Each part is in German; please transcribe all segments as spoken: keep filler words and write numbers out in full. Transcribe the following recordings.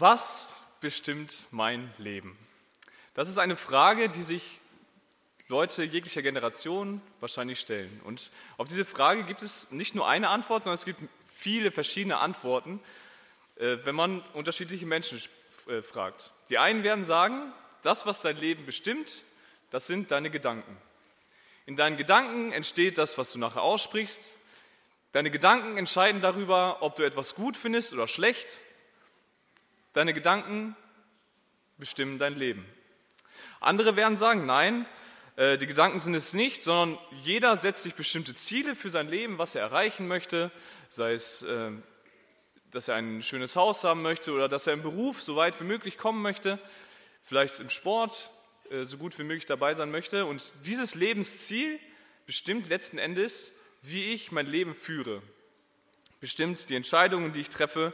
Was bestimmt mein Leben? Das ist eine Frage, die sich Leute jeglicher Generation wahrscheinlich stellen. Und auf diese Frage gibt es nicht nur eine Antwort, sondern es gibt viele verschiedene Antworten, wenn man unterschiedliche Menschen fragt. Die einen werden sagen, das, was dein Leben bestimmt, das sind deine Gedanken. In deinen Gedanken entsteht das, was du nachher aussprichst. Deine Gedanken entscheiden darüber, ob du etwas gut findest oder schlecht. Deine Gedanken bestimmen dein Leben. Andere werden sagen, nein, die Gedanken sind es nicht, sondern jeder setzt sich bestimmte Ziele für sein Leben, was er erreichen möchte, sei es, dass er ein schönes Haus haben möchte oder dass er im Beruf so weit wie möglich kommen möchte, vielleicht im Sport so gut wie möglich dabei sein möchte. Und dieses Lebensziel bestimmt letzten Endes, wie ich mein Leben führe, bestimmt die Entscheidungen, die ich treffe,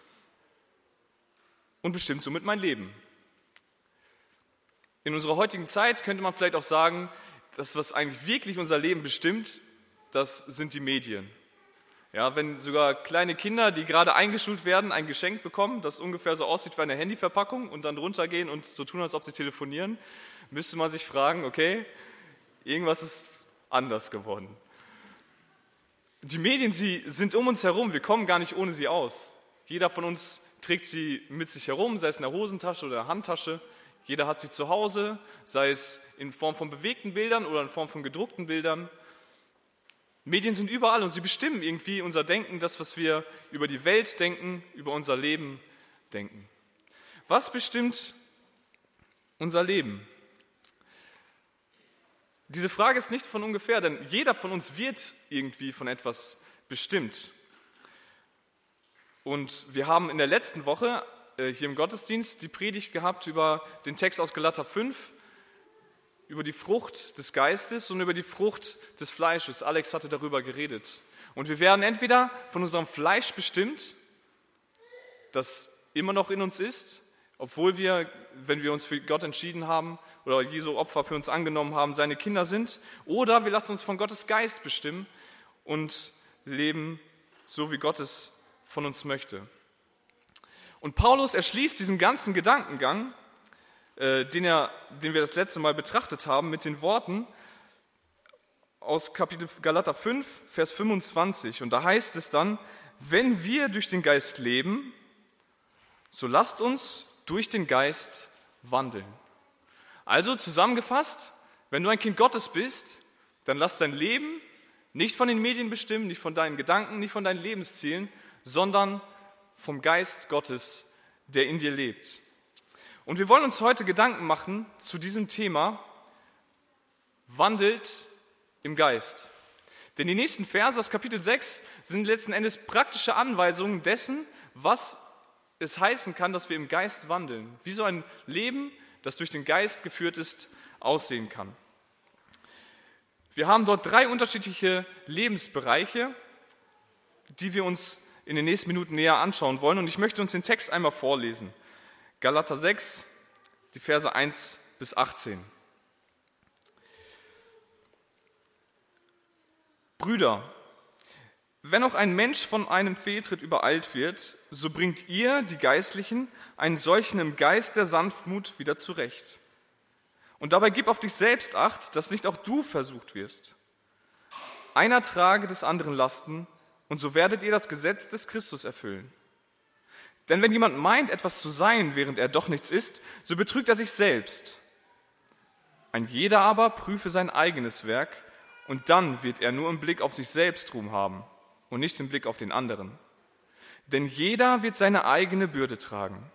und bestimmt somit mein Leben. In unserer heutigen Zeit könnte man vielleicht auch sagen, das, was eigentlich wirklich unser Leben bestimmt, das sind die Medien. Ja, wenn sogar kleine Kinder, die gerade eingeschult werden, ein Geschenk bekommen, das ungefähr so aussieht wie eine Handyverpackung und dann runtergehen und so tun, als ob sie telefonieren, müsste man sich fragen, okay, irgendwas ist anders geworden. Die Medien, sie sind um uns herum, wir kommen gar nicht ohne sie aus. Jeder von uns trägt sie mit sich herum, sei es in der Hosentasche oder in der Handtasche. Jeder hat sie zu Hause, sei es in Form von bewegten Bildern oder in Form von gedruckten Bildern. Medien sind überall und sie bestimmen irgendwie unser Denken, das, was wir über die Welt denken, über unser Leben denken. Was bestimmt unser Leben? Diese Frage ist nicht von ungefähr, denn jeder von uns wird irgendwie von etwas bestimmt. Und wir haben in der letzten Woche äh, hier im Gottesdienst die Predigt gehabt über den Text aus Galater fünf, über die Frucht des Geistes und über die Frucht des Fleisches. Alex hatte darüber geredet. Und wir werden entweder von unserem Fleisch bestimmt, das immer noch in uns ist, obwohl wir, wenn wir uns für Gott entschieden haben oder Jesu Opfer für uns angenommen haben, seine Kinder sind, oder wir lassen uns von Gottes Geist bestimmen und leben so, wie Gott es von uns möchte. Und Paulus erschließt diesen ganzen Gedankengang, äh, den, er, den wir das letzte Mal betrachtet haben, mit den Worten aus Kapitel Galater fünf, Vers fünfundzwanzig. Und da heißt es dann, wenn wir durch den Geist leben, so lasst uns durch den Geist wandeln. Also zusammengefasst, wenn du ein Kind Gottes bist, dann lass dein Leben nicht von den Medien bestimmen, nicht von deinen Gedanken, nicht von deinen Lebenszielen, sondern vom Geist Gottes, der in dir lebt. Und wir wollen uns heute Gedanken machen zu diesem Thema, wandelt im Geist. Denn die nächsten Verse, das Kapitel sechs, sind letzten Endes praktische Anweisungen dessen, was es heißen kann, dass wir im Geist wandeln. Wie so ein Leben, das durch den Geist geführt ist, aussehen kann. Wir haben dort drei unterschiedliche Lebensbereiche, die wir uns in den nächsten Minuten näher anschauen wollen. Und ich möchte uns den Text einmal vorlesen. Galater sechs, die Verse eins bis achtzehn. Brüder, wenn auch ein Mensch von einem Fehltritt übereilt wird, so bringt ihr, die Geistlichen, einen solchen im Geist der Sanftmut wieder zurecht. Und dabei gib auf dich selbst Acht, dass nicht auch du versucht wirst. Einer trage des anderen Lasten, und so werdet ihr das Gesetz des Christus erfüllen. Denn wenn jemand meint, etwas zu sein, während er doch nichts ist, so betrügt er sich selbst. Ein jeder aber prüfe sein eigenes Werk, und dann wird er nur im Blick auf sich selbst Ruhm haben und nicht im Blick auf den anderen. Denn jeder wird seine eigene Bürde tragen.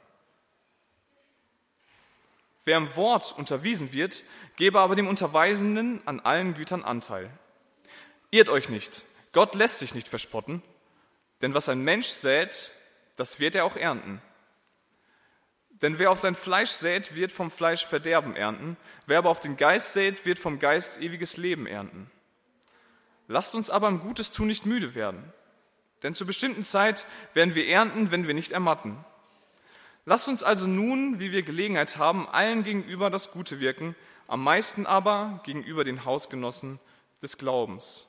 Wer im Wort unterwiesen wird, gebe aber dem Unterweisenden an allen Gütern Anteil. Irrt euch nicht, Gott lässt sich nicht verspotten, denn was ein Mensch sät, das wird er auch ernten. Denn wer auf sein Fleisch sät, wird vom Fleisch Verderben ernten, wer aber auf den Geist sät, wird vom Geist ewiges Leben ernten. Lasst uns aber im Gutes tun nicht müde werden, denn zur bestimmten Zeit werden wir ernten, wenn wir nicht ermatten. Lasst uns also nun, wie wir Gelegenheit haben, allen gegenüber das Gute wirken, am meisten aber gegenüber den Hausgenossen des Glaubens.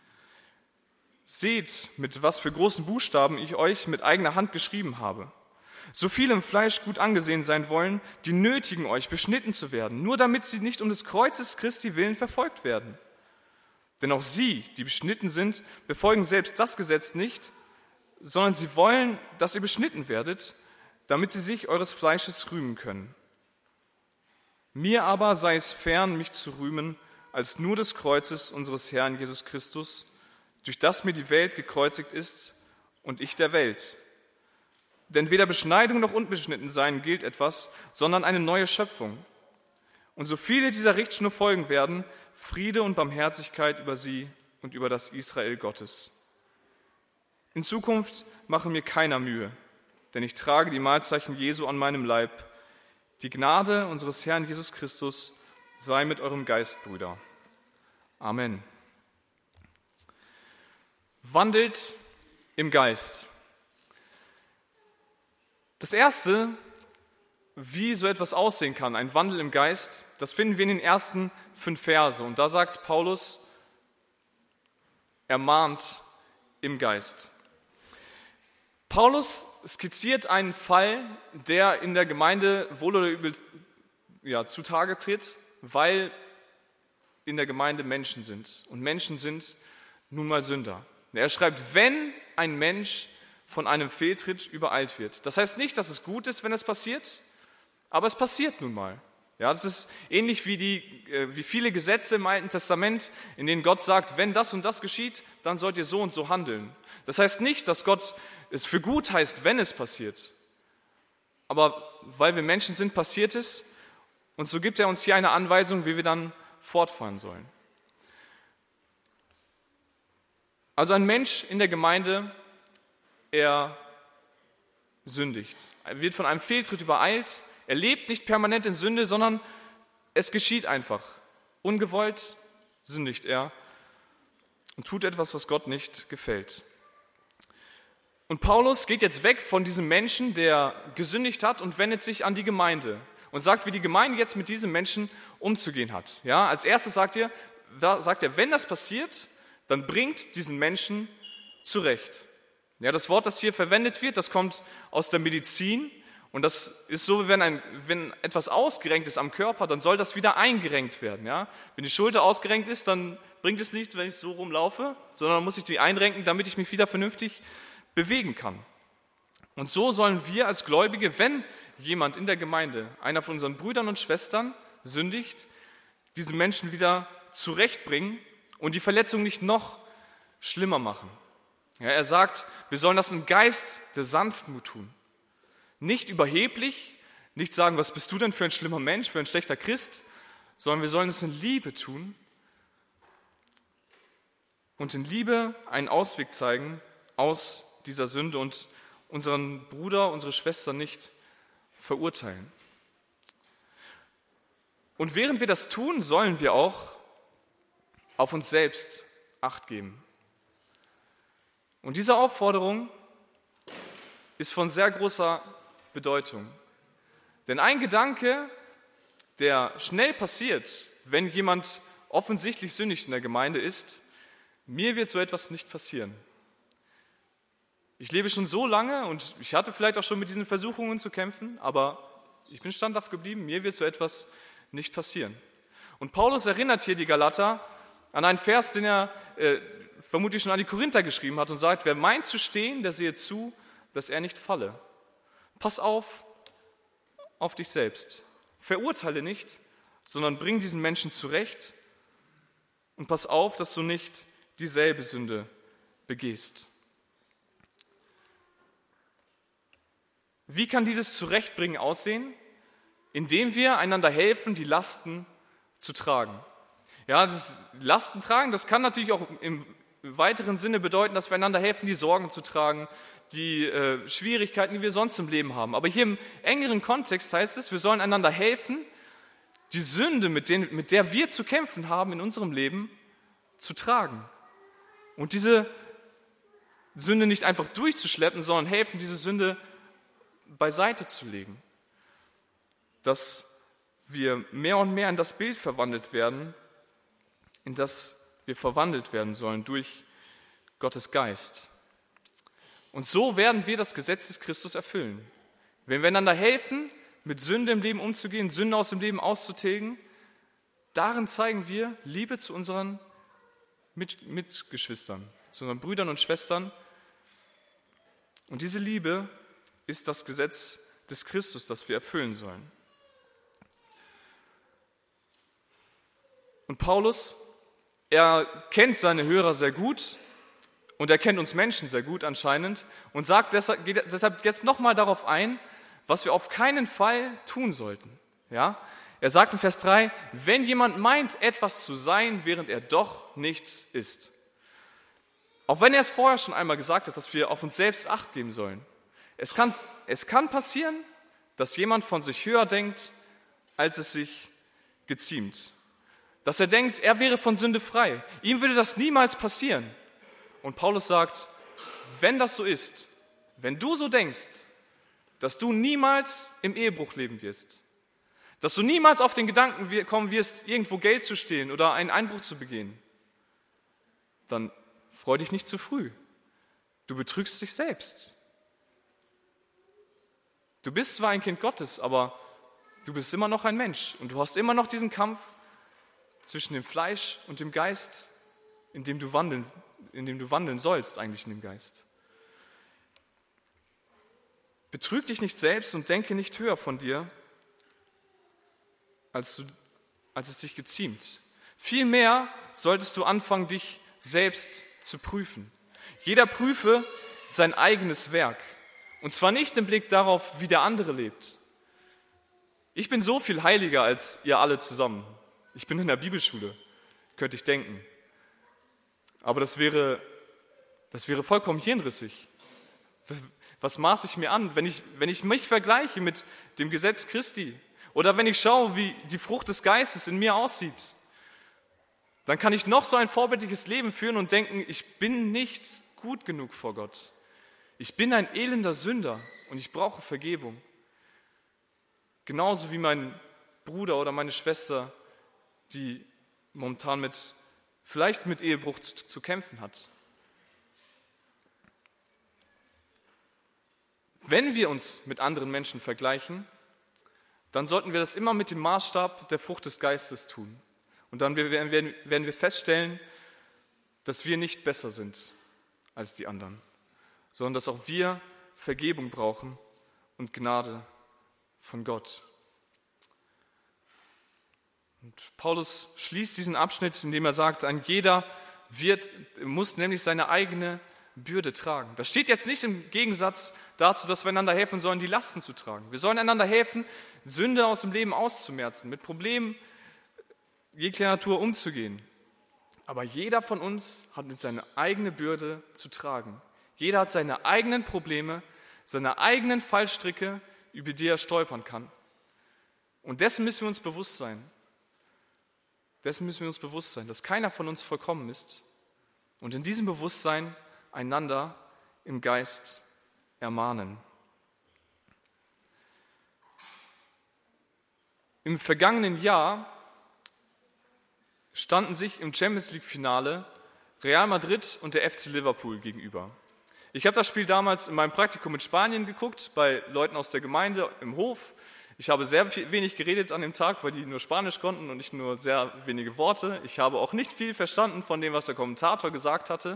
Seht, mit was für großen Buchstaben ich euch mit eigener Hand geschrieben habe. So viele im Fleisch gut angesehen sein wollen, die nötigen euch, beschnitten zu werden, nur damit sie nicht um des Kreuzes Christi willen verfolgt werden. Denn auch sie, die beschnitten sind, befolgen selbst das Gesetz nicht, sondern sie wollen, dass ihr beschnitten werdet, damit sie sich eures Fleisches rühmen können. Mir aber sei es fern, mich zu rühmen, als nur des Kreuzes unseres Herrn Jesus Christus, durch das mir die Welt gekreuzigt ist und ich der Welt. Denn weder Beschneidung noch Unbeschnittensein gilt etwas, sondern eine neue Schöpfung. Und so viele dieser Richtschnur folgen werden, Friede und Barmherzigkeit über sie und über das Israel Gottes. In Zukunft mache mir keiner Mühe, denn ich trage die Malzeichen Jesu an meinem Leib. Die Gnade unseres Herrn Jesus Christus sei mit eurem Geist, Brüder. Amen. Wandelt im Geist. Das Erste, wie so etwas aussehen kann, ein Wandel im Geist, das finden wir in den ersten fünf Verse. Und da sagt Paulus, er mahnt im Geist. Paulus skizziert einen Fall, der in der Gemeinde wohl oder übel ja, zutage tritt, weil in der Gemeinde Menschen sind. Und Menschen sind nun mal Sünder. Er schreibt, wenn ein Mensch von einem Fehltritt übereilt wird. Das heißt nicht, dass es gut ist, wenn es passiert, aber es passiert nun mal. Ja, das ist ähnlich wie, die, äh, wie viele Gesetze im Alten Testament, in denen Gott sagt, wenn das und das geschieht, dann sollt ihr so und so handeln. Das heißt nicht, dass Gott es für gut heißt, wenn es passiert. Aber weil wir Menschen sind, passiert es. Und so gibt er uns hier eine Anweisung, wie wir dann fortfahren sollen. Also ein Mensch in der Gemeinde, er sündigt. Er wird von einem Fehltritt übereilt. Er lebt nicht permanent in Sünde, sondern es geschieht einfach. Ungewollt sündigt er und tut etwas, was Gott nicht gefällt. Und Paulus geht jetzt weg von diesem Menschen, der gesündigt hat, und wendet sich an die Gemeinde und sagt, wie die Gemeinde jetzt mit diesem Menschen umzugehen hat. Ja, als erstes sagt er, sagt er, wenn das passiert, dann bringt diesen Menschen zurecht. Ja, das Wort, das hier verwendet wird, das kommt aus der Medizin. Und das ist so, wenn, ein, wenn etwas ausgerenkt ist am Körper, dann soll das wieder eingerenkt werden. Ja? Wenn die Schulter ausgerenkt ist, dann bringt es nichts, wenn ich so rumlaufe, sondern muss ich die einrenken, damit ich mich wieder vernünftig bewegen kann. Und so sollen wir als Gläubige, wenn jemand in der Gemeinde, einer von unseren Brüdern und Schwestern, sündigt, diesen Menschen wieder zurechtbringen und die Verletzung nicht noch schlimmer machen. Ja, er sagt, wir sollen das im Geist der Sanftmut tun. Nicht überheblich, nicht sagen, was bist du denn für ein schlimmer Mensch, für ein schlechter Christ, sondern wir sollen es in Liebe tun und in Liebe einen Ausweg zeigen aus dieser Sünde und unseren Bruder, unsere Schwester nicht verurteilen. Und während wir das tun, sollen wir auch auf uns selbst Acht geben. Und diese Aufforderung ist von sehr großer Bedeutung. Denn ein Gedanke, der schnell passiert, wenn jemand offensichtlich sündigt in der Gemeinde, ist, mir wird so etwas nicht passieren. Ich lebe schon so lange und ich hatte vielleicht auch schon mit diesen Versuchungen zu kämpfen, aber ich bin standhaft geblieben, mir wird so etwas nicht passieren. Und Paulus erinnert hier die Galater an einen Vers, den er äh, vermutlich schon an die Korinther geschrieben hat und sagt, wer meint zu stehen, der sehe zu, dass er nicht falle. Pass auf, auf dich selbst. Verurteile nicht, sondern bring diesen Menschen zurecht und pass auf, dass du nicht dieselbe Sünde begehst. Wie kann dieses Zurechtbringen aussehen? Indem wir einander helfen, die Lasten zu tragen. Ja, das Lasten tragen, das kann natürlich auch im weiteren Sinne bedeuten, dass wir einander helfen, die Sorgen zu tragen, die äh, Schwierigkeiten, die wir sonst im Leben haben. Aber hier im engeren Kontext heißt es, wir sollen einander helfen, die Sünde, mit, den, mit der wir zu kämpfen haben in unserem Leben, zu tragen. Und diese Sünde nicht einfach durchzuschleppen, sondern helfen, diese Sünde beiseite zu legen. Dass wir mehr und mehr in das Bild verwandelt werden, in das wir verwandelt werden sollen durch Gottes Geist. Und so werden wir das Gesetz des Christus erfüllen. wenn wir einander helfen, mit Sünde im Leben umzugehen, Sünde aus dem Leben auszutilgen, darin zeigen wir Liebe zu unseren Mit- Mitgeschwistern, zu unseren Brüdern und Schwestern. Und diese Liebe ist das Gesetz des Christus, das wir erfüllen sollen. Und Paulus, er kennt seine Hörer sehr gut und er kennt uns Menschen sehr gut anscheinend und sagt deshalb, geht deshalb jetzt nochmal darauf ein, was wir auf keinen Fall tun sollten. Ja? Er sagt in Vers drei, wenn jemand meint, etwas zu sein, während er doch nichts ist. Auch wenn er es vorher schon einmal gesagt hat, dass wir auf uns selbst Acht geben sollen. Es kann, es kann passieren, dass jemand von sich höher denkt, als es sich geziemt. Dass er denkt, er wäre von Sünde frei. Ihm würde das niemals passieren. Und Paulus sagt, wenn das so ist, wenn du so denkst, dass du niemals im Ehebruch leben wirst, dass du niemals auf den Gedanken kommen wirst, irgendwo Geld zu stehlen oder einen Einbruch zu begehen, dann freu dich nicht zu früh. Du betrügst dich selbst. Du bist zwar ein Kind Gottes, aber du bist immer noch ein Mensch und du hast immer noch diesen Kampf zwischen dem Fleisch und dem Geist, in dem du wandeln, in dem du wandeln sollst, eigentlich in dem Geist. Betrüg dich nicht selbst und denke nicht höher von dir, als, du, als es dich geziemt. Vielmehr solltest du anfangen, dich selbst zu prüfen. Jeder prüfe sein eigenes Werk. Und zwar nicht im Blick darauf, wie der andere lebt. Ich bin so viel heiliger als ihr alle zusammen. Ich bin in der Bibelschule, könnte ich denken. Aber das wäre, das wäre vollkommen hirnrissig. Was maße ich mir an, wenn ich, wenn ich mich vergleiche mit dem Gesetz Christi? Oder wenn ich schaue, wie die Frucht des Geistes in mir aussieht? Dann kann ich noch so ein vorbildliches Leben führen und denken, ich bin nicht gut genug vor Gott. Ich bin ein elender Sünder und ich brauche Vergebung. Genauso wie mein Bruder oder meine Schwester, die momentan mit, vielleicht mit Ehebruch zu, zu kämpfen hat. Wenn wir uns mit anderen Menschen vergleichen, dann sollten wir das immer mit dem Maßstab der Frucht des Geistes tun. Und dann werden wir feststellen, dass wir nicht besser sind als die anderen, sondern dass auch wir Vergebung brauchen und Gnade von Gott. Und Paulus schließt diesen Abschnitt, indem er sagt, ein jeder wird, muss nämlich seine eigene Bürde tragen. Das steht jetzt nicht im Gegensatz dazu, dass wir einander helfen sollen, die Lasten zu tragen. Wir sollen einander helfen, Sünde aus dem Leben auszumerzen, mit Problemen jeglicher Natur umzugehen. Aber jeder von uns hat mit seiner eigenen Bürde zu tragen. Jeder hat seine eigenen Probleme, seine eigenen Fallstricke, über die er stolpern kann. Und dessen müssen wir uns bewusst sein. Dessen müssen wir uns bewusst sein, dass keiner von uns vollkommen ist. Und in diesem Bewusstsein einander im Geist ermahnen. Im vergangenen Jahr standen sich im Champions League-Finale Real Madrid und der F C Liverpool gegenüber. Ich habe das Spiel damals in meinem Praktikum in Spanien geguckt, bei Leuten aus der Gemeinde im Hof. Ich habe sehr wenig geredet an dem Tag, weil die nur Spanisch konnten und ich nur sehr wenige Worte. Ich habe auch nicht viel verstanden von dem, was der Kommentator gesagt hatte.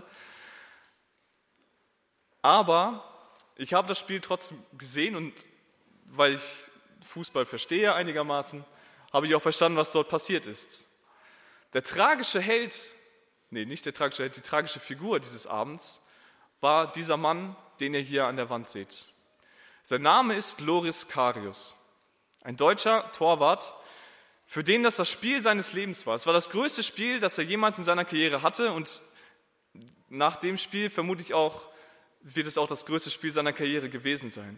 Aber ich habe das Spiel trotzdem gesehen und weil ich Fußball verstehe einigermaßen, habe ich auch verstanden, was dort passiert ist. Der tragische Held, nee, nicht der tragische Held, die tragische Figur dieses Abends war dieser Mann, den ihr hier an der Wand seht. Sein Name ist Loris Karius, ein deutscher Torwart, für den das das Spiel seines Lebens war. Es war das größte Spiel, das er jemals in seiner Karriere hatte und nach dem Spiel vermutlich auch wird es auch das größte Spiel seiner Karriere gewesen sein.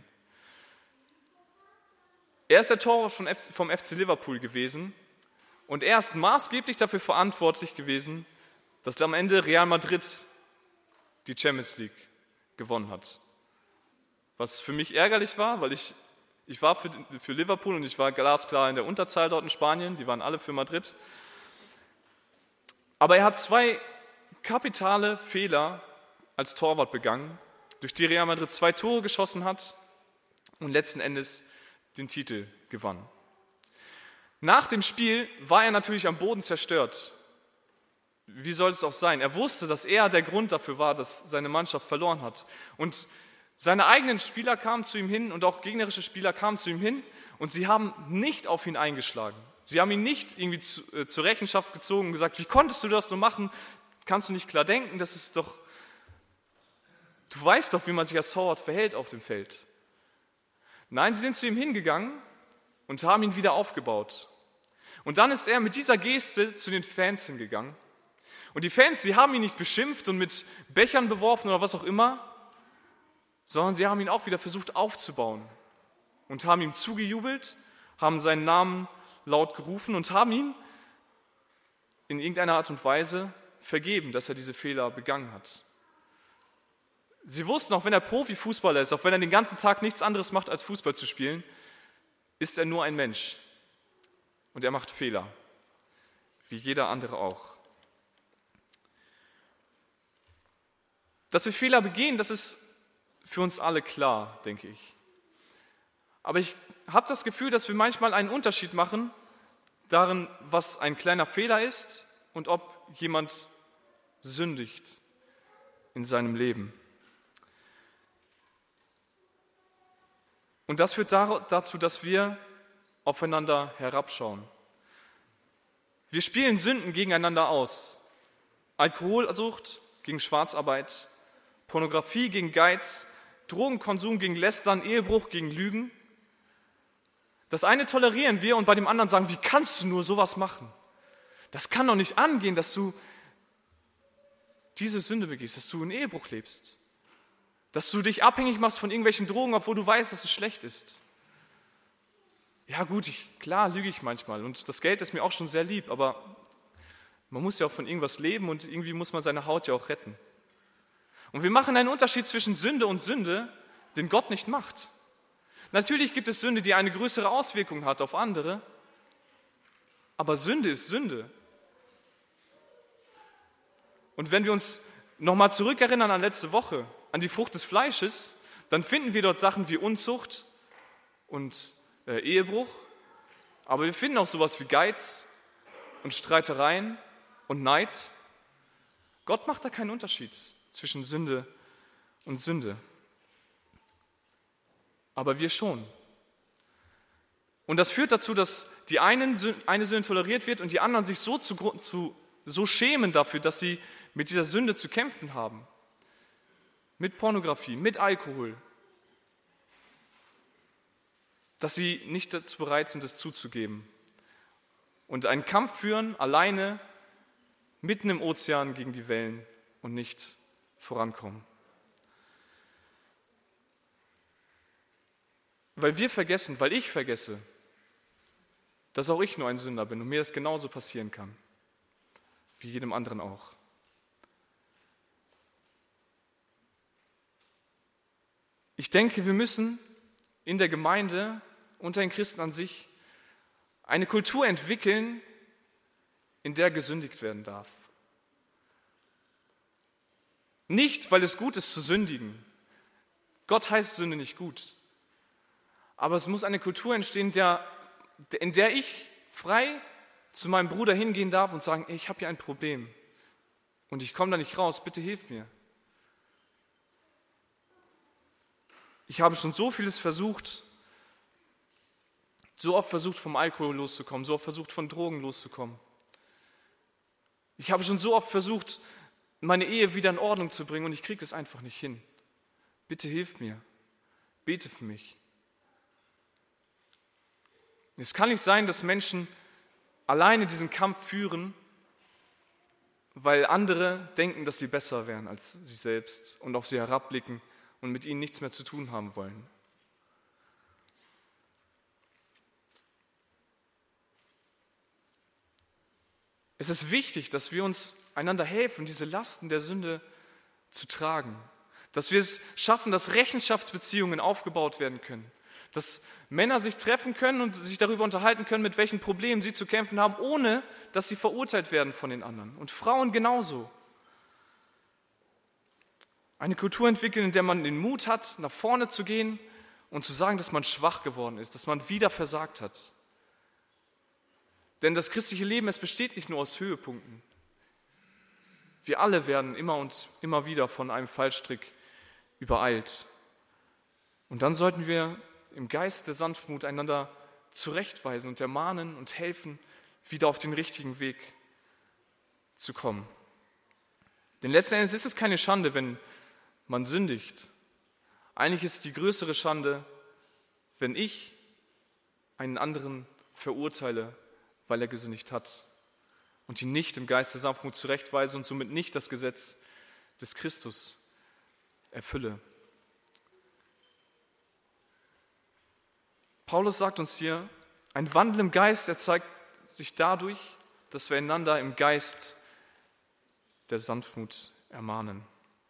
Er ist der Torwart vom F C Liverpool gewesen und er ist maßgeblich dafür verantwortlich gewesen, dass am Ende Real Madrid die Champions League gewonnen hat. Was für mich ärgerlich war, weil ich, ich war für, für Liverpool und ich war glasklar in der Unterzahl dort in Spanien, die waren alle für Madrid. Aber er hat zwei kapitale Fehler als Torwart begangen, durch die Real Madrid zwei Tore geschossen hat und letzten Endes den Titel gewann. Nach dem Spiel war er natürlich am Boden zerstört. Wie soll es auch sein? Er wusste, dass er der Grund dafür war, dass seine Mannschaft verloren hat. Und seine eigenen Spieler kamen zu ihm hin und auch gegnerische Spieler kamen zu ihm hin und sie haben nicht auf ihn eingeschlagen. Sie haben ihn nicht irgendwie zu, äh, zur Rechenschaft gezogen und gesagt, wie konntest du das nur machen? Kannst du nicht klar denken? Das ist doch, du weißt doch, wie man sich als Torwart verhält auf dem Feld. Nein, sie sind zu ihm hingegangen und haben ihn wieder aufgebaut. Und dann ist er mit dieser Geste zu den Fans hingegangen. Und die Fans, sie haben ihn nicht beschimpft und mit Bechern beworfen oder was auch immer, sondern sie haben ihn auch wieder versucht aufzubauen und haben ihm zugejubelt, haben seinen Namen laut gerufen und haben ihm in irgendeiner Art und Weise vergeben, dass er diese Fehler begangen hat. Sie wussten, auch wenn er Profifußballer ist, auch wenn er den ganzen Tag nichts anderes macht, als Fußball zu spielen, ist er nur ein Mensch. Und er macht Fehler, wie jeder andere auch. Dass wir Fehler begehen, das ist für uns alle klar, denke ich. Aber ich habe das Gefühl, dass wir manchmal einen Unterschied machen darin, was ein kleiner Fehler ist und ob jemand sündigt in seinem Leben. Und das führt dazu, dass wir aufeinander herabschauen. Wir spielen Sünden gegeneinander aus. Alkoholsucht gegen Schwarzarbeit, Pornografie gegen Geiz, Drogenkonsum gegen Lästern, Ehebruch gegen Lügen. Das eine tolerieren wir und bei dem anderen sagen, wie kannst du nur sowas machen? Das kann doch nicht angehen, dass du diese Sünde begehst, dass du in Ehebruch lebst, dass du dich abhängig machst von irgendwelchen Drogen, obwohl du weißt, dass es schlecht ist. Ja gut, ich, klar lüge ich manchmal und das Geld ist mir auch schon sehr lieb, aber man muss ja auch von irgendwas leben und irgendwie muss man seine Haut ja auch retten. Und wir machen einen Unterschied zwischen Sünde und Sünde, den Gott nicht macht. Natürlich gibt es Sünde, die eine größere Auswirkung hat auf andere, aber Sünde ist Sünde. Und wenn wir uns nochmal zurückerinnern an letzte Woche, an die Frucht des Fleisches, dann finden wir dort Sachen wie Unzucht und äh, Ehebruch, aber wir finden auch sowas wie Geiz und Streitereien und Neid. Gott macht da keinen Unterschied zwischen Sünde und Sünde. Aber wir schon. Und das führt dazu, dass die einen, eine Sünde toleriert wird und die anderen sich so, zu, zu, so schämen dafür, dass sie mit dieser Sünde zu kämpfen haben. Mit Pornografie, mit Alkohol. Dass sie nicht dazu bereit sind, es zuzugeben. Und einen Kampf führen, alleine, mitten im Ozean gegen die Wellen und nicht vorankommen. Weil wir vergessen, weil ich vergesse, dass auch ich nur ein Sünder bin und mir das genauso passieren kann, wie jedem anderen auch. Ich denke, wir müssen in der Gemeinde, unter den Christen an sich, eine Kultur entwickeln, in der gesündigt werden darf. Nicht, weil es gut ist zu sündigen. Gott heißt Sünde nicht gut. Aber es muss eine Kultur entstehen, der, in der ich frei zu meinem Bruder hingehen darf und sagen, ey, ich habe hier ein Problem und ich komme da nicht raus, bitte hilf mir. Ich habe schon so vieles versucht, so oft versucht, vom Alkohol loszukommen, so oft versucht, von Drogen loszukommen. Ich habe schon so oft versucht, meine Ehe wieder in Ordnung zu bringen und ich kriege das einfach nicht hin. Bitte hilf mir, bete für mich. Es kann nicht sein, dass Menschen alleine diesen Kampf führen, weil andere denken, dass sie besser wären als sie selbst und auf sie herabblicken und mit ihnen nichts mehr zu tun haben wollen. Es ist wichtig, dass wir uns einander helfen, diese Lasten der Sünde zu tragen. Dass wir es schaffen, dass Rechenschaftsbeziehungen aufgebaut werden können. Dass Männer sich treffen können und sich darüber unterhalten können, mit welchen Problemen sie zu kämpfen haben, ohne dass sie verurteilt werden von den anderen. Und Frauen genauso. Eine Kultur entwickeln, in der man den Mut hat, nach vorne zu gehen und zu sagen, dass man schwach geworden ist, dass man wieder versagt hat. Denn das christliche Leben, es besteht nicht nur aus Höhepunkten. Wir alle werden immer und immer wieder von einem Fallstrick übereilt. Und dann sollten wir im Geist der Sanftmut einander zurechtweisen und ermahnen und helfen, wieder auf den richtigen Weg zu kommen. Denn letzten Endes ist es keine Schande, wenn man sündigt. Eigentlich ist es die größere Schande, wenn ich einen anderen verurteile, weil er gesündigt hat und ihn nicht im Geist der Sanftmut zurechtweise und somit nicht das Gesetz des Christus erfülle. Paulus sagt uns hier, ein Wandel im Geist, der zeigt sich dadurch, dass wir einander im Geist der Sanftmut ermahnen.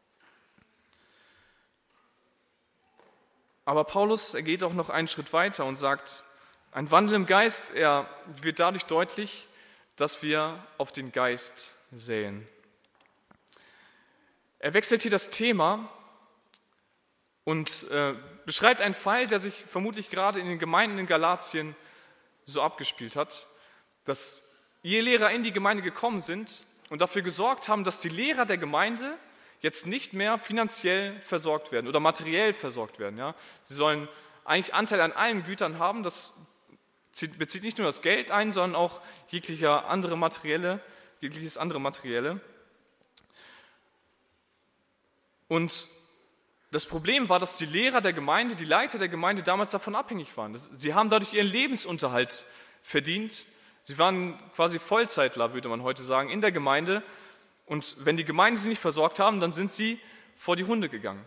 Aber Paulus, er geht auch noch einen Schritt weiter und sagt, ein Wandel im Geist, er wird dadurch deutlich, dass wir auf den Geist säen. Er wechselt hier das Thema und äh, beschreibt einen Fall, der sich vermutlich gerade in den Gemeinden in Galatien so abgespielt hat, dass Ehelehrer in die Gemeinde gekommen sind und dafür gesorgt haben, dass die Lehrer der Gemeinde jetzt nicht mehr finanziell versorgt werden oder materiell versorgt werden. Ja? Sie sollen eigentlich Anteil an allen Gütern haben. Das bezieht nicht nur das Geld ein, sondern auch jeglicher andere materielle, jegliches andere Materielle. Und das Problem war, dass die Lehrer der Gemeinde, die Leiter der Gemeinde damals davon abhängig waren. Sie haben dadurch ihren Lebensunterhalt verdient. Sie waren quasi Vollzeitler, würde man heute sagen, in der Gemeinde. Und wenn die Gemeinde sie nicht versorgt haben, dann sind sie vor die Hunde gegangen.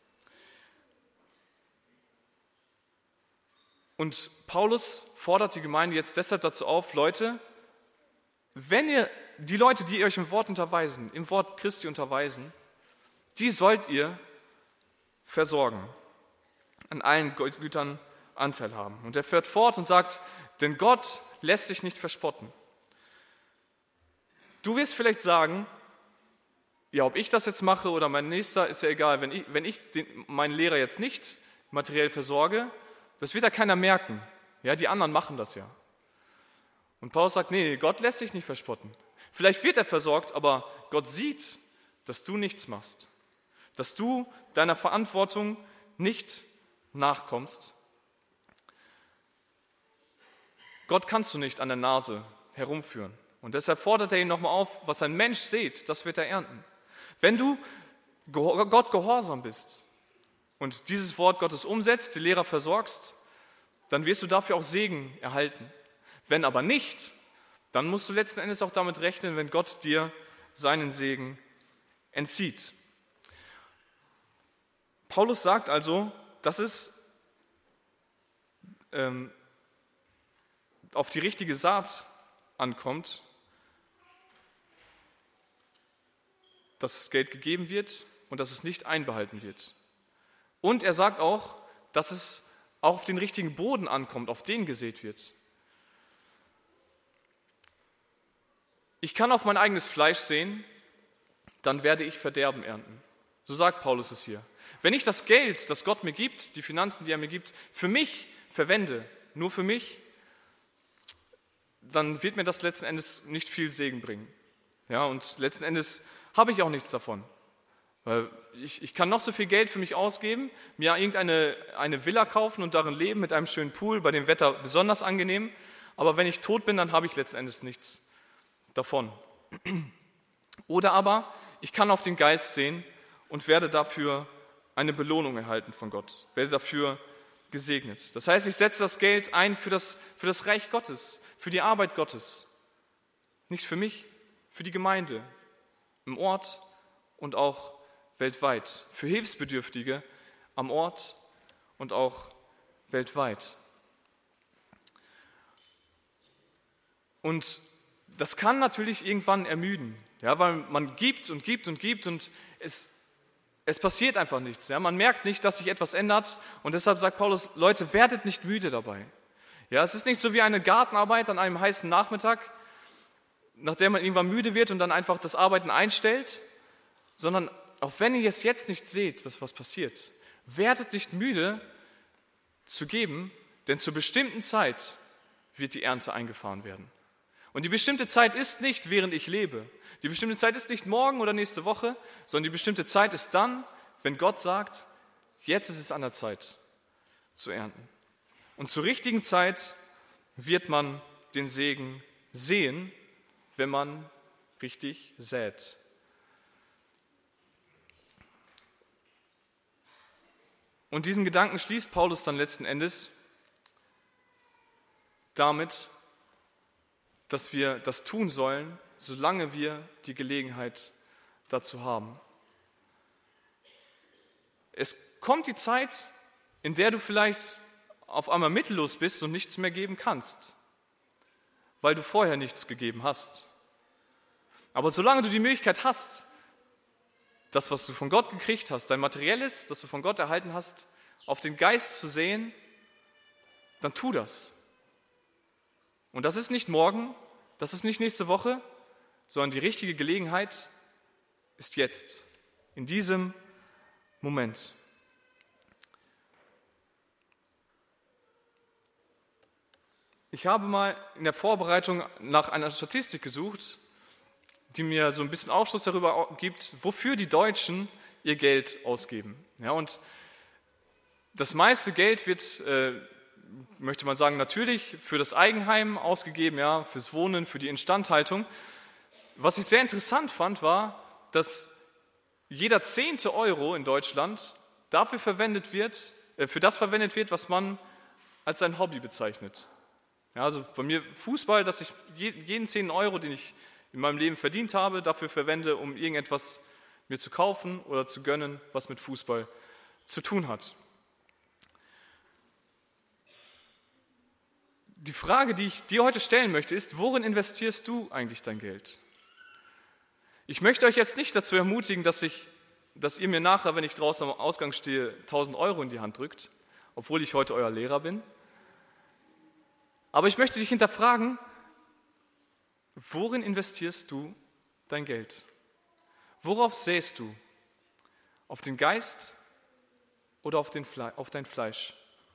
Und Paulus fordert die Gemeinde jetzt deshalb dazu auf, Leute, wenn ihr die Leute, die euch im Wort unterweisen, im Wort Christi unterweisen, die sollt ihr versorgen, an allen Gütern Anteil haben. Und er fährt fort und sagt, denn Gott lässt sich nicht verspotten. Du wirst vielleicht sagen, ja, ob ich das jetzt mache oder mein Nächster, ist ja egal. Wenn ich, wenn ich den, meinen Lehrer jetzt nicht materiell versorge, das wird ja keiner merken. Ja, die anderen machen das ja. Und Paulus sagt, nee, Gott lässt sich nicht verspotten. Vielleicht wird er versorgt, aber Gott sieht, dass du nichts machst. Dass du deiner Verantwortung nicht nachkommst. Gott kannst du nicht an der Nase herumführen. Und deshalb fordert er ihn nochmal auf, was ein Mensch sät, das wird er ernten. Wenn du Gott gehorsam bist und dieses Wort Gottes umsetzt, die Lehrer versorgst, dann wirst du dafür auch Segen erhalten. Wenn aber nicht, dann musst du letzten Endes auch damit rechnen, wenn Gott dir seinen Segen entzieht. Paulus sagt also, dass es ähm, auf die richtige Saat ankommt, dass das Geld gegeben wird und dass es nicht einbehalten wird. Und er sagt auch, dass es auch auf den richtigen Boden ankommt, auf den gesät wird. Ich kann auf mein eigenes Fleisch sehen, dann werde ich Verderben ernten. So sagt Paulus es hier. Wenn ich das Geld, das Gott mir gibt, die Finanzen, die er mir gibt, für mich verwende, nur für mich, dann wird mir das letzten Endes nicht viel Segen bringen. Ja, und letzten Endes habe ich auch nichts davon. Weil ich, ich kann noch so viel Geld für mich ausgeben, mir irgendeine eine Villa kaufen und darin leben mit einem schönen Pool, bei dem Wetter besonders angenehm, aber wenn ich tot bin, dann habe ich letzten Endes nichts davon. Oder aber ich kann auf den Geist sehen und werde dafür eine Belohnung erhalten von Gott, werde dafür gesegnet. Das heißt, ich setze das Geld ein für das, für das Reich Gottes, für die Arbeit Gottes. Nicht für mich, für die Gemeinde, im Ort und auch weltweit. Für Hilfsbedürftige am Ort und auch weltweit. Und das kann natürlich irgendwann ermüden, ja, weil man gibt und gibt und gibt und es, es passiert einfach nichts. Ja. Man merkt nicht, dass sich etwas ändert und deshalb sagt Paulus, Leute, werdet nicht müde dabei. Ja, es ist nicht so wie eine Gartenarbeit an einem heißen Nachmittag, nach der man irgendwann müde wird und dann einfach das Arbeiten einstellt, sondern auch wenn ihr es jetzt nicht seht, dass was passiert, werdet nicht müde, zu geben, denn zur bestimmten Zeit wird die Ernte eingefahren werden. Und die bestimmte Zeit ist nicht, während ich lebe. Die bestimmte Zeit ist nicht morgen oder nächste Woche, sondern die bestimmte Zeit ist dann, wenn Gott sagt, jetzt ist es an der Zeit zu ernten. Und zur richtigen Zeit wird man den Segen sehen, wenn man richtig sät. Und diesen Gedanken schließt Paulus dann letzten Endes damit, dass wir das tun sollen, solange wir die Gelegenheit dazu haben. Es kommt die Zeit, in der du vielleicht auf einmal mittellos bist und nichts mehr geben kannst, weil du vorher nichts gegeben hast. Aber solange du die Möglichkeit hast, das, was du von Gott gekriegt hast, dein Materielles, das du von Gott erhalten hast, auf den Geist zu sehen, dann tu das. Und das ist nicht morgen, das ist nicht nächste Woche, sondern die richtige Gelegenheit ist jetzt, in diesem Moment. Ich habe mal in der Vorbereitung nach einer Statistik gesucht, die mir so ein bisschen Aufschluss darüber gibt, wofür die Deutschen ihr Geld ausgeben. Ja, und das meiste Geld wird, äh, möchte man sagen, natürlich für das Eigenheim ausgegeben, ja, fürs Wohnen, für die Instandhaltung. Was ich sehr interessant fand, war, dass jeder zehnte Euro in Deutschland dafür verwendet wird, äh, für das verwendet wird, was man als sein Hobby bezeichnet. Ja, also bei mir Fußball, dass ich jeden zehnten Euro, den ich in meinem Leben verdient habe, dafür verwende, um irgendetwas mir zu kaufen oder zu gönnen, was mit Fußball zu tun hat. Die Frage, die ich dir heute stellen möchte, ist, worin investierst du eigentlich dein Geld? Ich möchte euch jetzt nicht dazu ermutigen, dass, ich, dass ihr mir nachher, wenn ich draußen am Ausgang stehe, tausend Euro in die Hand drückt, obwohl ich heute euer Lehrer bin. Aber ich möchte dich hinterfragen, worin investierst du dein Geld? Worauf sähst du? Auf den Geist oder auf, den Fle- auf dein Fleisch?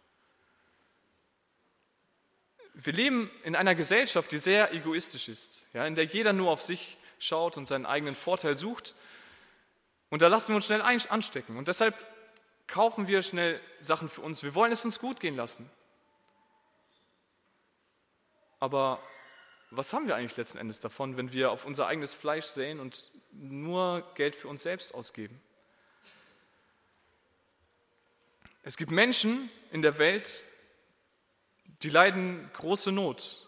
Wir leben in einer Gesellschaft, die sehr egoistisch ist, ja, in der jeder nur auf sich schaut und seinen eigenen Vorteil sucht. Und da lassen wir uns schnell ein- anstecken. Und deshalb kaufen wir schnell Sachen für uns. Wir wollen es uns gut gehen lassen. Aber was haben wir eigentlich letzten Endes davon, wenn wir auf unser eigenes Fleisch säen und nur Geld für uns selbst ausgeben? Es gibt Menschen in der Welt, die leiden große Not.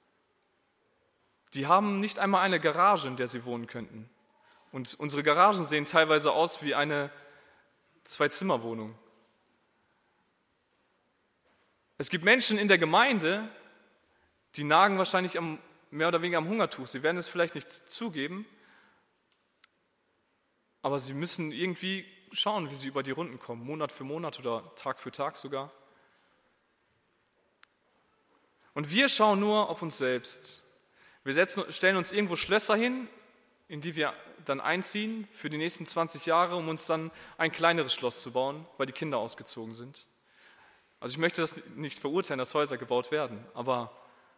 Die haben nicht einmal eine Garage, in der sie wohnen könnten. Und unsere Garagen sehen teilweise aus wie eine Zwei-Zimmer-Wohnung. Es gibt Menschen in der Gemeinde, die nagen wahrscheinlich am, mehr oder weniger am Hungertuch. Sie werden es vielleicht nicht zugeben, aber sie müssen irgendwie schauen, wie sie über die Runden kommen, Monat für Monat oder Tag für Tag sogar. Und wir schauen nur auf uns selbst. Wir setzen, stellen uns irgendwo Schlösser hin, in die wir dann einziehen für die nächsten zwanzig Jahre, um uns dann ein kleineres Schloss zu bauen, weil die Kinder ausgezogen sind. Also ich möchte das nicht verurteilen, dass Häuser gebaut werden, aber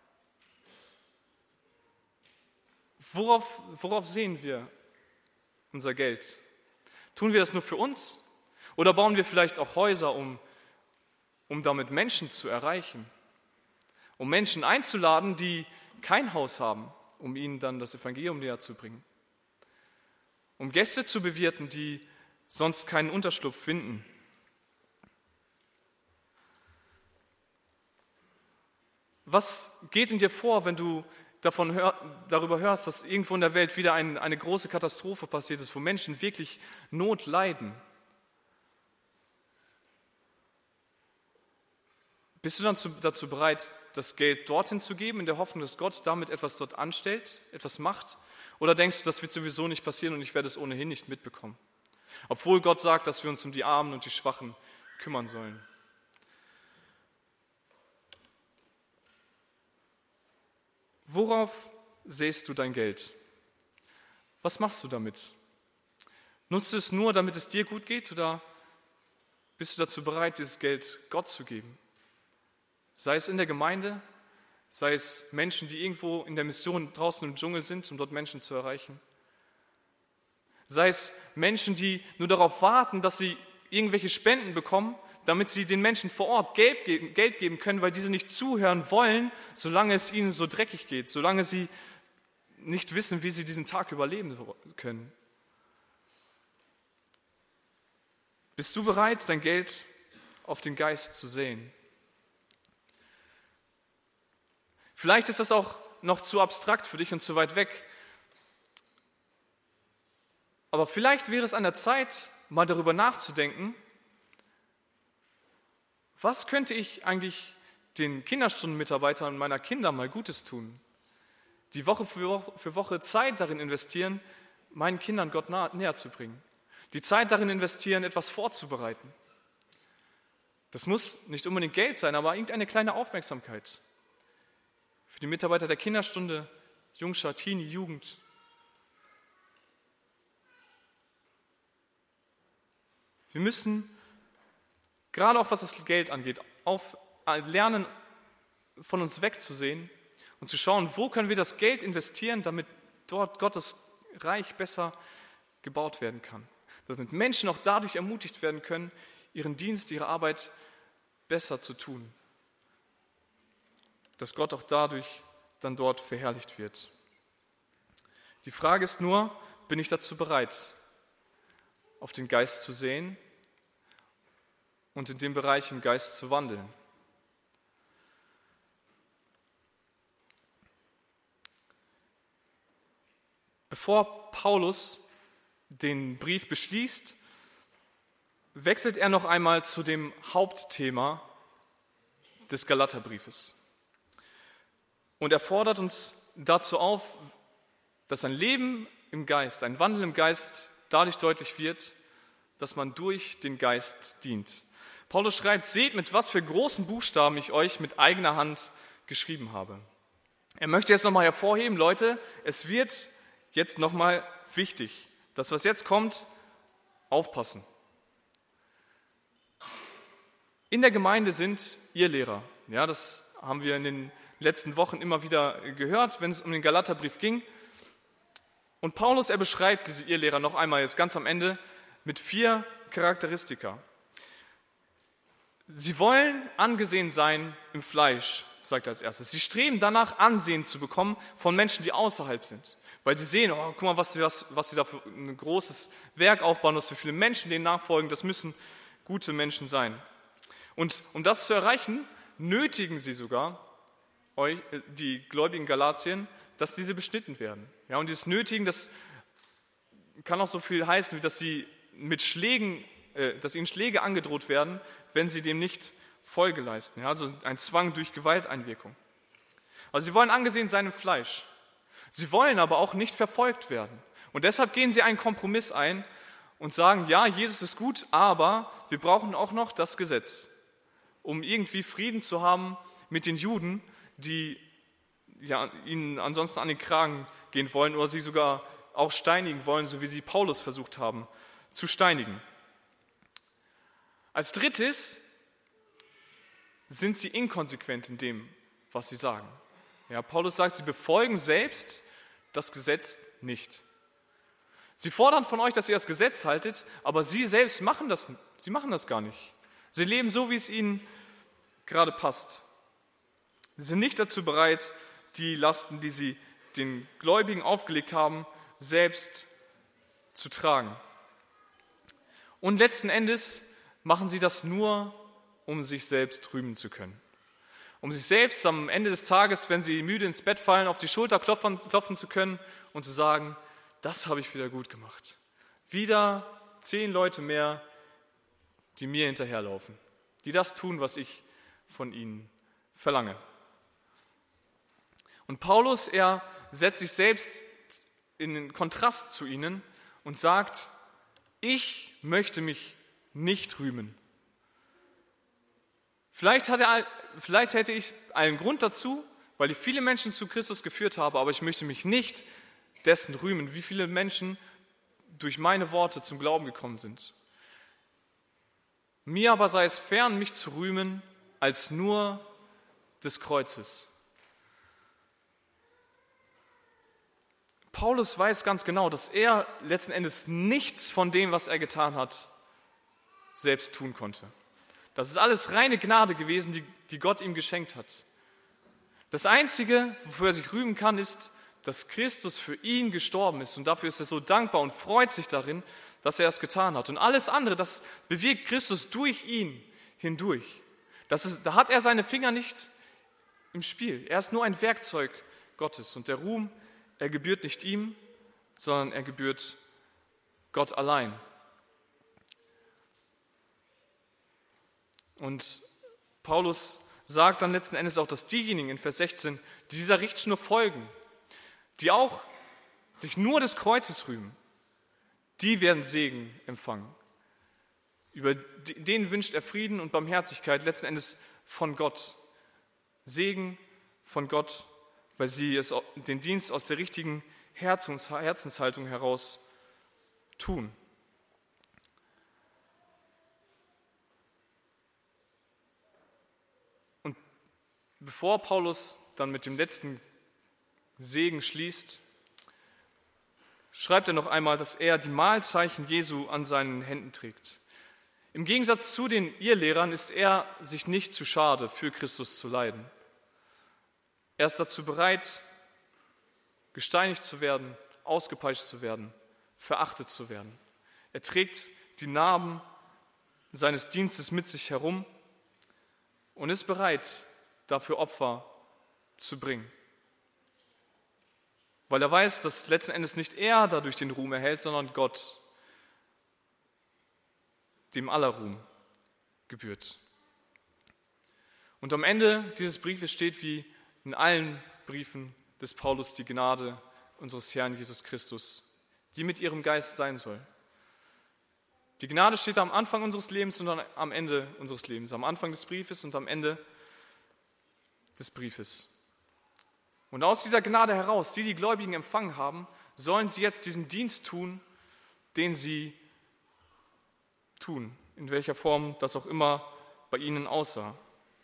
worauf, worauf sehen wir unser Geld? Tun wir das nur für uns oder bauen wir vielleicht auch Häuser, um, um damit Menschen zu erreichen? Um Menschen einzuladen, die kein Haus haben, um ihnen dann das Evangelium näher zu bringen. Um Gäste zu bewirten, die sonst keinen Unterschlupf finden. Was geht in dir vor, wenn du davon hör, darüber hörst, dass irgendwo in der Welt wieder ein, eine große Katastrophe passiert ist, wo Menschen wirklich Not leiden? Bist du dann zu, dazu bereit, das Geld dorthin zu geben, in der Hoffnung, dass Gott damit etwas dort anstellt, etwas macht? Oder denkst du, das wird sowieso nicht passieren und ich werde es ohnehin nicht mitbekommen? Obwohl Gott sagt, dass wir uns um die Armen und die Schwachen kümmern sollen. Worauf sähst du dein Geld? Was machst du damit? Nutzt du es nur, damit es dir gut geht, oder bist du dazu bereit, dieses Geld Gott zu geben? sei es in der Gemeinde, sei es Menschen, die irgendwo in der Mission draußen im Dschungel sind, um dort Menschen zu erreichen. Sei es Menschen, die nur darauf warten, dass sie irgendwelche Spenden bekommen, damit sie den Menschen vor Ort Geld geben, Geld geben können, weil diese nicht zuhören wollen, solange es ihnen so dreckig geht, solange sie nicht wissen, wie sie diesen Tag überleben können. Bist du bereit, dein Geld auf den Geist zu säen? Vielleicht ist das auch noch zu abstrakt für dich und zu weit weg. Aber vielleicht wäre es an der Zeit, mal darüber nachzudenken, was könnte ich eigentlich den Kinderstundenmitarbeitern meiner Kinder mal Gutes tun? Die Woche für Woche, für Woche Zeit darin investieren, meinen Kindern Gott nah, näher zu bringen. Die Zeit darin investieren, etwas vorzubereiten. Das muss nicht unbedingt Geld sein, aber irgendeine kleine Aufmerksamkeit. Für die Mitarbeiter der Kinderstunde, Jungschar, Teenie, Jugend. Wir müssen, gerade auch was das Geld angeht, auf, lernen, von uns wegzusehen und zu schauen, wo können wir das Geld investieren, damit dort Gottes Reich besser gebaut werden kann. Damit Menschen auch dadurch ermutigt werden können, ihren Dienst, ihre Arbeit besser zu tun. Dass Gott auch dadurch dann dort verherrlicht wird. Die Frage ist nur, bin ich dazu bereit, auf den Geist zu sehen und in dem Bereich im Geist zu wandeln? Bevor Paulus den Brief beschließt, wechselt er noch einmal zu dem Hauptthema des Galaterbriefes. Und er fordert uns dazu auf, dass ein Leben im Geist, ein Wandel im Geist dadurch deutlich wird, dass man durch den Geist dient. Paulus schreibt, seht, mit was für großen Buchstaben ich euch mit eigener Hand geschrieben habe. Er möchte jetzt nochmal hervorheben, Leute, es wird jetzt nochmal wichtig. Das, was jetzt kommt, aufpassen. In der Gemeinde sind Irrlehrer. Ja, das haben wir in den letzten Wochen immer wieder gehört, wenn es um den Galaterbrief ging. Und Paulus, er beschreibt diese Irrlehrer noch einmal jetzt ganz am Ende mit vier Charakteristika. Sie wollen angesehen sein im Fleisch, sagt er als erstes. Sie streben danach, Ansehen zu bekommen von Menschen, die außerhalb sind. Weil sie sehen, oh, guck mal, was sie, was, was sie da für ein großes Werk aufbauen, was für viele Menschen denen nachfolgen, das müssen gute Menschen sein. Und um das zu erreichen, nötigen sie sogar euch, die gläubigen Galatien, dass diese beschnitten werden. Ja, und dieses Nötigen, das kann auch so viel heißen, wie dass sie mit Schlägen, äh, dass ihnen Schläge angedroht werden, wenn sie dem nicht Folge leisten. Ja, also ein Zwang durch Gewalteinwirkung. Also sie wollen angesehen sein im Fleisch. Sie wollen aber auch nicht verfolgt werden. Und deshalb gehen sie einen Kompromiss ein und sagen, ja, Jesus ist gut, aber wir brauchen auch noch das Gesetz, um irgendwie Frieden zu haben mit den Juden, die ja, ihnen ansonsten an den Kragen gehen wollen oder sie sogar auch steinigen wollen, so wie sie Paulus versucht haben zu steinigen. Als drittes sind sie inkonsequent in dem, was sie sagen. Ja, Paulus sagt, sie befolgen selbst das Gesetz nicht. Sie fordern von euch, dass ihr das Gesetz haltet, aber sie selbst machen das, sie machen das gar nicht. Sie leben so, wie es ihnen gerade passt. Sie sind nicht dazu bereit, die Lasten, die sie den Gläubigen aufgelegt haben, selbst zu tragen. Und letzten Endes machen sie das nur, um sich selbst rühmen zu können. Um sich selbst am Ende des Tages, wenn sie müde ins Bett fallen, auf die Schulter klopfen, klopfen zu können und zu sagen, das habe ich wieder gut gemacht. Wieder zehn Leute mehr, die mir hinterherlaufen, die das tun, was ich von ihnen verlange. Und Paulus, er setzt sich selbst in den Kontrast zu ihnen und sagt, ich möchte mich nicht rühmen. Vielleicht, hat er, vielleicht hätte ich einen Grund dazu, weil ich viele Menschen zu Christus geführt habe, aber ich möchte mich nicht dessen rühmen, wie viele Menschen durch meine Worte zum Glauben gekommen sind. Mir aber sei es fern, mich zu rühmen, als nur des Kreuzes. Paulus weiß ganz genau, dass er letzten Endes nichts von dem, was er getan hat, selbst tun konnte. Das ist alles reine Gnade gewesen, die, die Gott ihm geschenkt hat. Das Einzige, wofür er sich rühmen kann, ist, dass Christus für ihn gestorben ist. Und dafür ist er so dankbar und freut sich darin, dass er es getan hat. Und alles andere, das bewirkt Christus durch ihn hindurch. Das ist, da hat er seine Finger nicht im Spiel. Er ist nur ein Werkzeug Gottes. Und der Ruhm, er gebührt nicht ihm, sondern er gebührt Gott allein. Und Paulus sagt dann letzten Endes auch, dass diejenigen in Vers sechzehn, die dieser Richtschnur folgen, die auch sich nur des Kreuzes rühmen, die werden Segen empfangen. Über denen wünscht er Frieden und Barmherzigkeit letzten Endes von Gott. Segen von Gott, weil sie es, den Dienst aus der richtigen Herzenshaltung heraus tun. Und bevor Paulus dann mit dem letzten Segen schließt, schreibt er noch einmal, dass er die Mahlzeichen Jesu an seinen Händen trägt. Im Gegensatz zu den Irrlehrern ist er sich nicht zu schade, für Christus zu leiden. Er ist dazu bereit, gesteinigt zu werden, ausgepeitscht zu werden, verachtet zu werden. Er trägt die Narben seines Dienstes mit sich herum und ist bereit, dafür Opfer zu bringen. Weil er weiß, dass letzten Endes nicht er dadurch den Ruhm erhält, sondern Gott, dem aller Ruhm gebührt. Und am Ende dieses Briefes steht wie in allen Briefen des Paulus die Gnade unseres Herrn Jesus Christus, die mit ihrem Geist sein soll. Die Gnade steht am Anfang unseres Lebens und am Ende unseres Lebens, am Anfang des Briefes und am Ende des Briefes. Und aus dieser Gnade heraus, die die Gläubigen empfangen haben, sollen sie jetzt diesen Dienst tun, den sie tun, in welcher Form das auch immer bei ihnen aussah.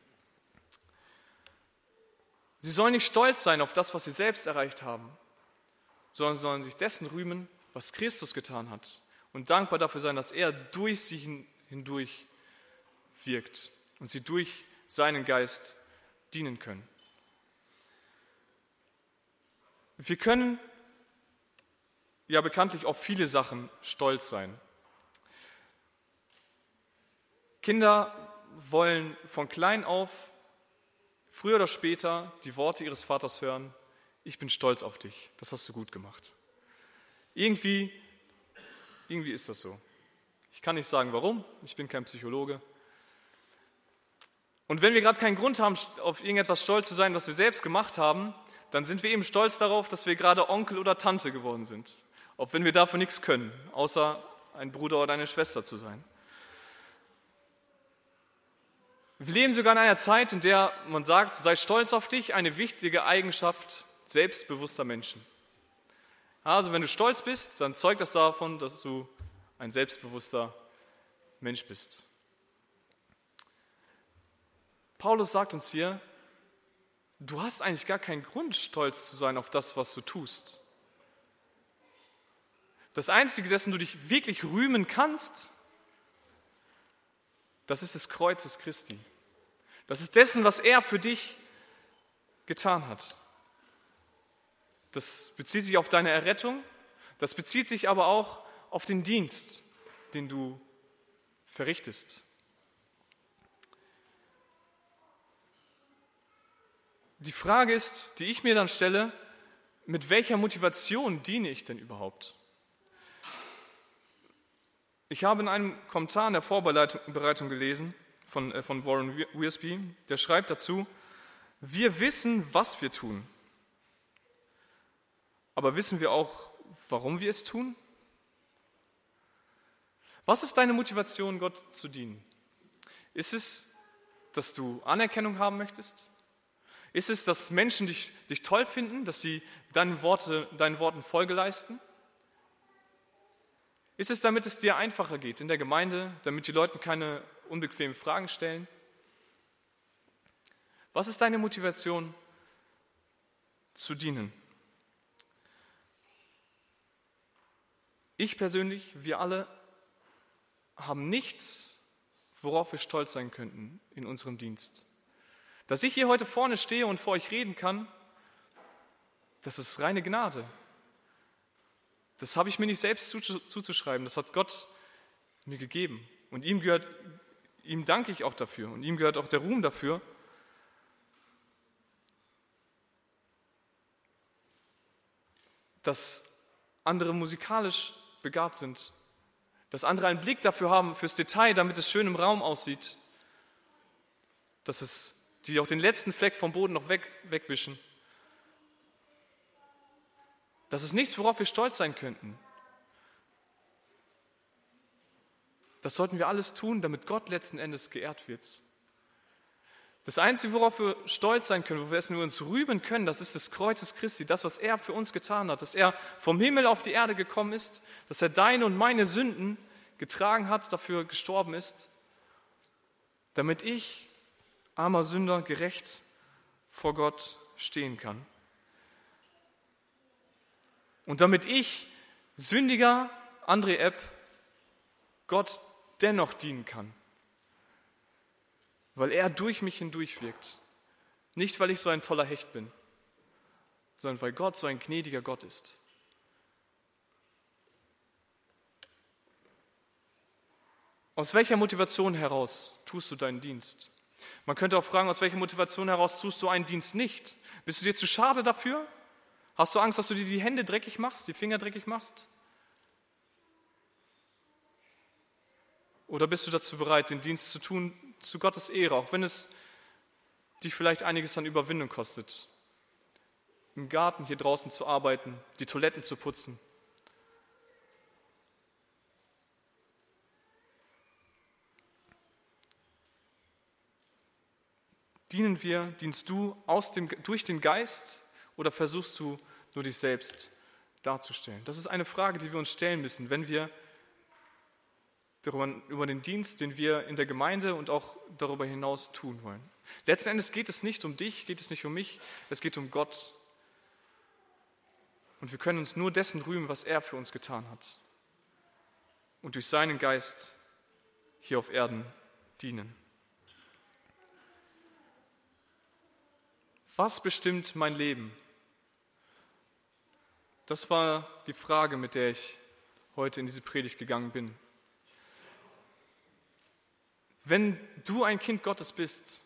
Sie sollen nicht stolz sein auf das, was sie selbst erreicht haben, sondern sollen sich dessen rühmen, was Christus getan hat und dankbar dafür sein, dass er durch sie hindurch wirkt und sie durch seinen Geist dienen können. Wir können ja bekanntlich auf viele Sachen stolz sein. Kinder wollen von klein auf, früher oder später, die Worte ihres Vaters hören: Ich bin stolz auf dich, das hast du gut gemacht. Irgendwie, irgendwie ist das so. Ich kann nicht sagen, warum, ich bin kein Psychologe. Und wenn wir gerade keinen Grund haben, auf irgendetwas stolz zu sein, was wir selbst gemacht haben, dann sind wir eben stolz darauf, dass wir gerade Onkel oder Tante geworden sind. Auch wenn wir dafür nichts können, außer ein Bruder oder eine Schwester zu sein. Wir leben sogar in einer Zeit, in der man sagt, sei stolz auf dich, eine wichtige Eigenschaft selbstbewusster Menschen. Also wenn du stolz bist, dann zeugt das davon, dass du ein selbstbewusster Mensch bist. Paulus sagt uns hier, du hast eigentlich gar keinen Grund, stolz zu sein auf das, was du tust. Das Einzige, dessen du dich wirklich rühmen kannst, das ist des Kreuzes Christi. Das ist dessen, was er für dich getan hat. Das bezieht sich auf deine Errettung, das bezieht sich aber auch auf den Dienst, den du verrichtest. Die Frage ist, die ich mir dann stelle, mit welcher Motivation diene ich denn überhaupt? Ich habe in einem Kommentar in der Vorbereitung gelesen von, äh, von Warren Wiersbe, der schreibt dazu: Wir wissen, was wir tun, aber wissen wir auch, warum wir es tun? Was ist deine Motivation, Gott zu dienen? Ist es, dass du Anerkennung haben möchtest? Ist es, dass Menschen dich, dich toll finden, dass sie deine Worte, deinen Worten Folge leisten? Ist es, damit es dir einfacher geht in der Gemeinde, damit die Leute keine unbequemen Fragen stellen? Was ist deine Motivation zu dienen? Ich persönlich, wir alle haben nichts, worauf wir stolz sein könnten in unserem Dienst. Dass ich hier heute vorne stehe und vor euch reden kann, das ist reine Gnade. Das habe ich mir nicht selbst zuzuschreiben, das hat Gott mir gegeben. Und ihm gehört, ihm danke ich auch dafür und ihm gehört auch der Ruhm dafür. Dass andere musikalisch begabt sind, dass andere einen Blick dafür haben, fürs Detail, damit es schön im Raum aussieht, dass es, die auch den letzten Fleck vom Boden noch weg, wegwischen. Das ist nichts, worauf wir stolz sein könnten. Das sollten wir alles tun, damit Gott letzten Endes geehrt wird. Das Einzige, worauf wir stolz sein können, wo wir es nur uns rühmen können, das ist das Kreuz des Christi, das, was er für uns getan hat, dass er vom Himmel auf die Erde gekommen ist, dass er deine und meine Sünden getragen hat, dafür gestorben ist, damit ich, armer Sünder, gerecht vor Gott stehen kann. Und damit ich, sündiger André Epp, Gott dennoch dienen kann. Weil er durch mich hindurch wirkt. Nicht, weil ich so ein toller Hecht bin, sondern weil Gott so ein gnädiger Gott ist. Aus welcher Motivation heraus tust du deinen Dienst? Man könnte auch fragen, aus welcher Motivation heraus tust du einen Dienst nicht? Bist du dir zu schade dafür? Hast du Angst, dass du dir die Hände dreckig machst, die Finger dreckig machst? Oder bist du dazu bereit, den Dienst zu tun, zu Gottes Ehre, auch wenn es dich vielleicht einiges an Überwindung kostet, im Garten hier draußen zu arbeiten, die Toiletten zu putzen? Dienen wir, dienst du aus dem, durch den Geist oder versuchst du nur dich selbst darzustellen? Das ist eine Frage, die wir uns stellen müssen, wenn wir darüber, über den Dienst, den wir in der Gemeinde und auch darüber hinaus tun wollen. Letzten Endes geht es nicht um dich, geht es nicht um mich, es geht um Gott. Und wir können uns nur dessen rühmen, was er für uns getan hat. Und durch seinen Geist hier auf Erden dienen. Was bestimmt mein Leben? Das war die Frage, mit der ich heute in diese Predigt gegangen bin. Wenn du ein Kind Gottes bist,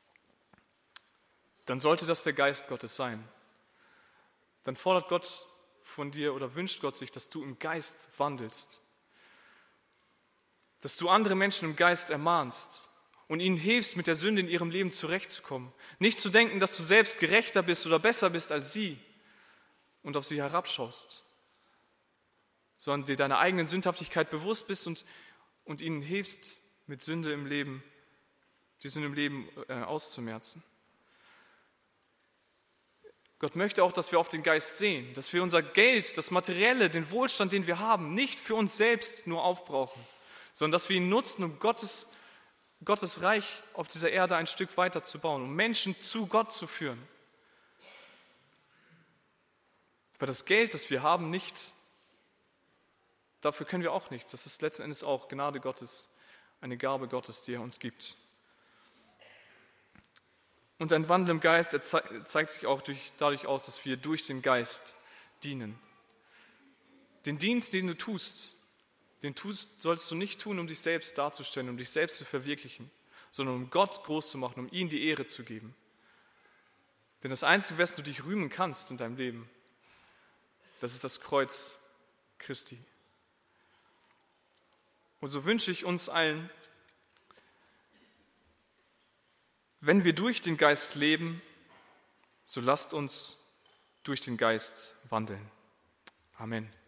dann sollte das der Geist Gottes sein. Dann fordert Gott von dir oder wünscht Gott sich, dass du im Geist wandelst. Dass du andere Menschen im Geist ermahnst und ihnen hilfst, mit der Sünde in ihrem Leben zurechtzukommen. Nicht zu denken, dass du selbst gerechter bist oder besser bist als sie und auf sie herabschaust, sondern dir deiner eigenen Sündhaftigkeit bewusst bist und, und ihnen hilfst, mit Sünde im Leben, die Sünde im Leben äh, auszumerzen. Gott möchte auch, dass wir auf den Geist sehen, dass wir unser Geld, das Materielle, den Wohlstand, den wir haben, nicht für uns selbst nur aufbrauchen, sondern dass wir ihn nutzen, um Gottes, Gottes Reich auf dieser Erde ein Stück weiter zu bauen, um Menschen zu Gott zu führen. Weil das Geld, das wir haben, nicht, dafür können wir auch nichts. Das ist letzten Endes auch Gnade Gottes, eine Gabe Gottes, die er uns gibt. Und ein Wandel im Geist er zeigt sich auch durch, dadurch aus, dass wir durch den Geist dienen. Den Dienst, den du tust, den tust, sollst du nicht tun, um dich selbst darzustellen, um dich selbst zu verwirklichen, sondern um Gott groß zu machen, um ihm die Ehre zu geben. Denn das Einzige, wessen du dich rühmen kannst in deinem Leben, das ist das Kreuz Christi. Und so wünsche ich uns allen, wenn wir durch den Geist leben, so lasst uns durch den Geist wandeln. Amen.